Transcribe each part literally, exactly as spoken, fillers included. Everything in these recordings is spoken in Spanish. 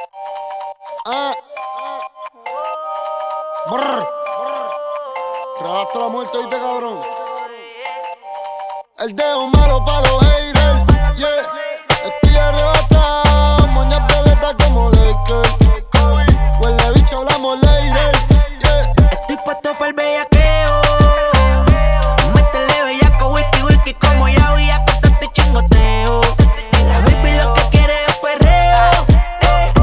Ah. Brr. Rebaste la muerte, ¿viste, cabrón? El dedo malo pa' los haters, yeah. Estoy arrebatado, moñas violetas como Lakers. Huele bicho, hablamos later, yeah. Estoy puesto para el bellaqueo. Métele bellaco, wiki, wiki, como ya voy a contarte chingoteo. La baby lo que quiere es perreo. Eh.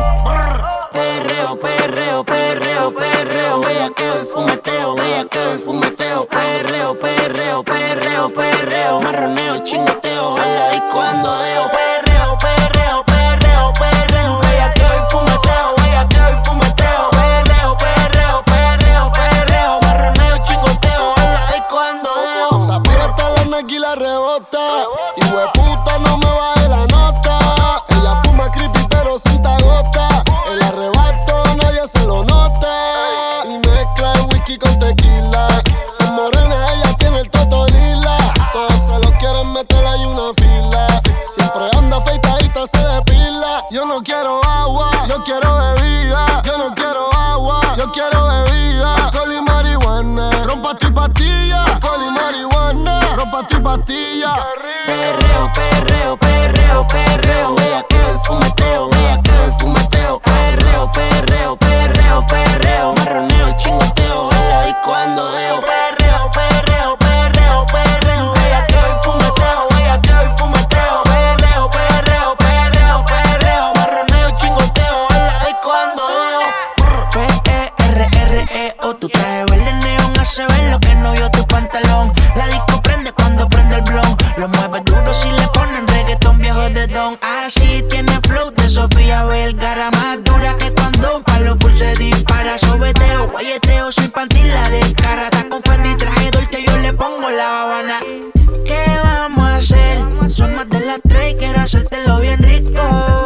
Perreo, perreo, perreo, perreo. Bellaqueo y fumeteo, bellaqueo y fumeteo. Perreo, perreo, perreo, perreo. Marroneo y chingoteo, en la disco ando deo. Perreo, perreo, perreo, perreo. Bellaqueo y fumeteo, bellaqueo y fumeteo. Perreo, perreo, perreo, perreo. Marroneo y chingoteo, en la disco ando deo. Sapira hasta la naquila rebota. Y hueputa no me baje la nota. Ella fuma creepy pero sin gota. El arrebato nadie se lo nota. Y mezcla el whisky con tequila. En morena ella tiene el toto lila. Todos se lo quieren meter ahí una fila. Siempre anda afeitadita, se depila. Yo no quiero agua, yo quiero bebida. Yo no quiero agua, yo quiero bebida. Alcohol y marihuana, rompa tu pastilla. Alcohol y marihuana, rompa tu pastilla. Perreo, perreo, perreo, perreo. Bellaqueo y fumeteo, bellaqueo y fumeteo. Perreo, perreo, perreo, perreo. Marroneo y chingoteo, en la disco ando deo. Perreo, perreo, perreo, perreo. Bellaqueo y fumeteo, bellaqueo y fumeteo. Perreo, perreo, perreo, perreo. Marroneo y chingoteo, en la disco ando deo. P E R R E O, tu traje verde neón hace ver lo que no vio tu pantalón. La disco prende cuando prende el blon. Lo mueve duro si le ponen reggaetón viejo de don. Así tiene flow de Sofía Vergara. Más dura que cuando un palo full se dispara. Sobeteo, guayeteo sin panty la descara. Está con Fendi traje Dolce, yo le pongo la Habana. ¿Qué vamos a hacer? Son más de las tres y quiero hacértelo bien rico.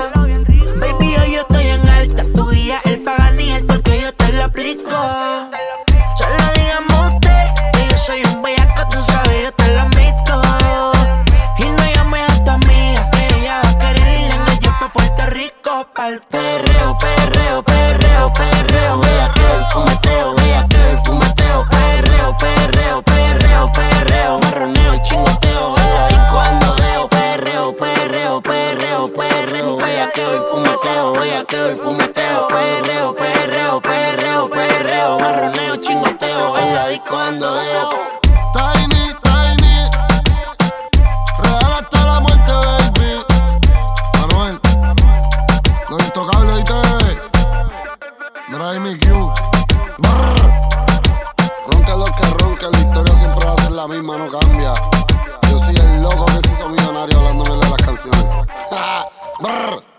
Baby, hoy yo estoy en alta. Tu guía, el Pagani, el torque yo te lo aplico. Solo digamos usted que yo soy un bellaco, tú sabes, yo te lo admito. Y no llames a tu amiga, que ella va a querer ir en ellos pa' Puerto Rico. Pa'l perreo, perreo, perreo, perreo. Bellaqueo y fumeteo, bellaqueo y fumeteo. Perreo, perreo, perreo, perreo. Marroneo y chingoteo, en la disco ando deo. Perreo, perreo, perreo, perreo. Bellaqueo y fumeteo, bellaqueo y fumeteo. Perreo, perreo, perreo, perreo. Marroneo y chingoteo, en la disco ando deo. Tiny, tiny, real hasta la muerte, baby. Manuel, los intocables, ¿viste? Mira ahí mi Q. Brr. Ronca lo que ronca, la historia siempre va a ser la misma, no cambia. Yo soy el loco que se hizo millonario hablándome de las canciones. Brr.